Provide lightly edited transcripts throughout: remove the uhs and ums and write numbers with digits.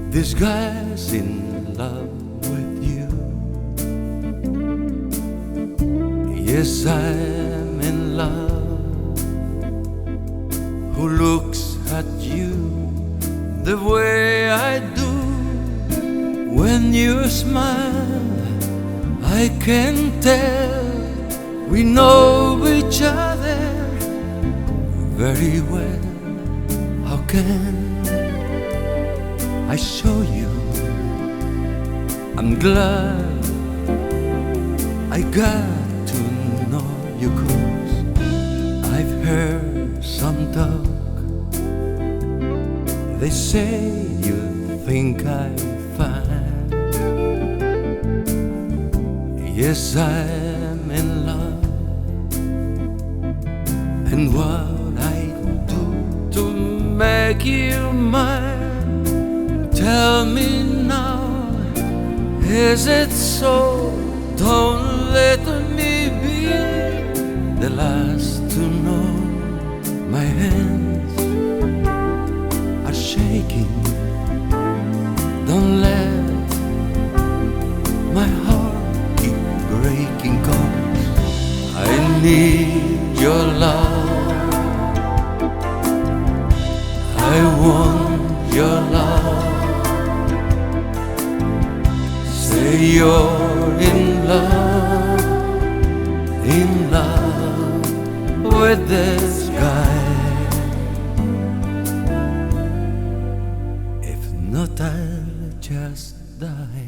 This guy's in love with you. Yes, I'm in love. Who looks at you the way I do? When you smile, I can tell we know each other very well. How can I show you? I'm glad I got to know you, 'cause I've heard some talk. They say you think I'm fine. Yes, I'm in love. And what I do to make you mine? Tell me now, is it so? Don't let me be the last to know. My hands are shaking. Don't let my heart keep breaking, 'cause I need your love. I want your love. Say you're in love with this guy. If not, I'll just die.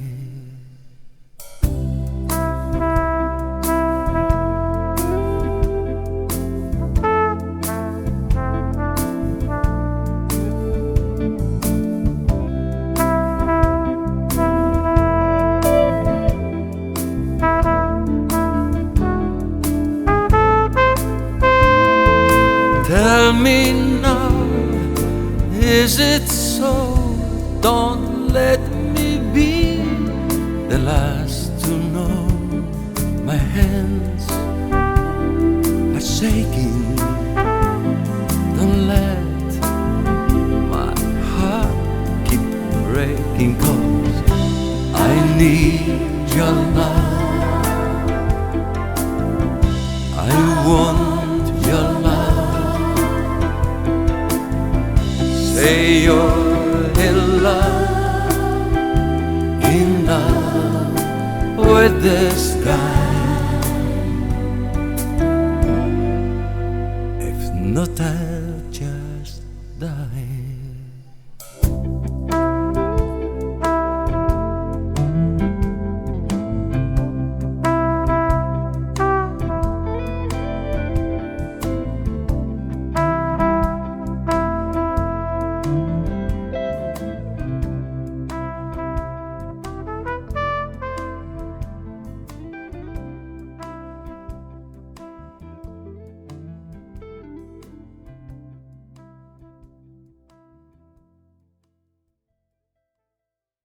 Tell me now, is it so? Don't let me be the last to know. My hands are shaking. Don't let my heart keep breaking, 'cause I need your love. I want your love. Say you're in love with this guy. If not,